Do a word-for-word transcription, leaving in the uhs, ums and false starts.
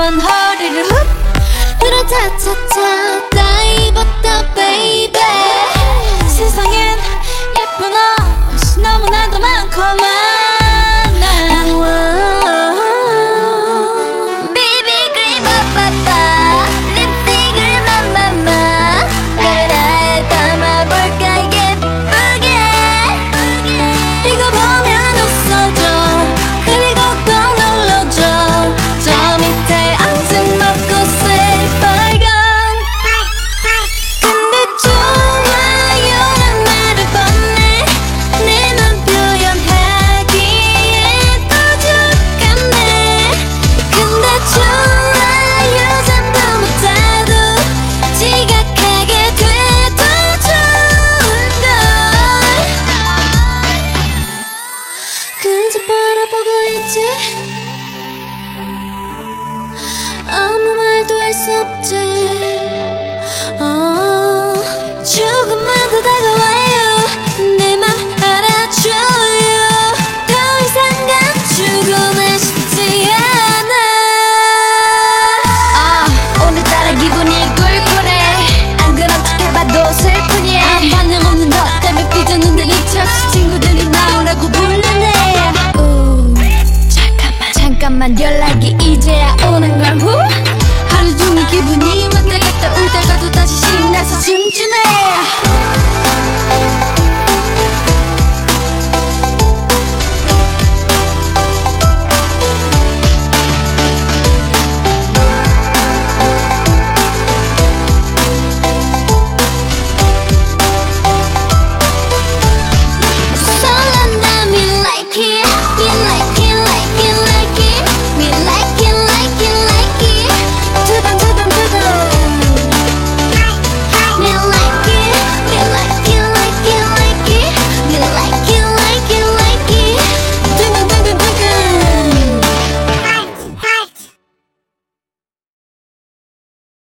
넌 허리를 훅 들어 차차차 다 입었다 baby. 세상엔 예쁜 옷이 너무나도 많고 많아. 비비크림 빠빠빠 립스틱을 마마마 그래 담아볼까 예쁘게. 이거 보면 웃어줘 그리고 꼭 눌러줘 저 밑에 앙증 먹고 새빨간. 근데 좋아요란 말을 건네 내 맘 표현하기에 부족하네. 근데 좋아요 잠도 못 자도 지각하게 돼도 좋은걸. 그저 바라보고 있지 아무 말도 할 수 없지. 어, 조금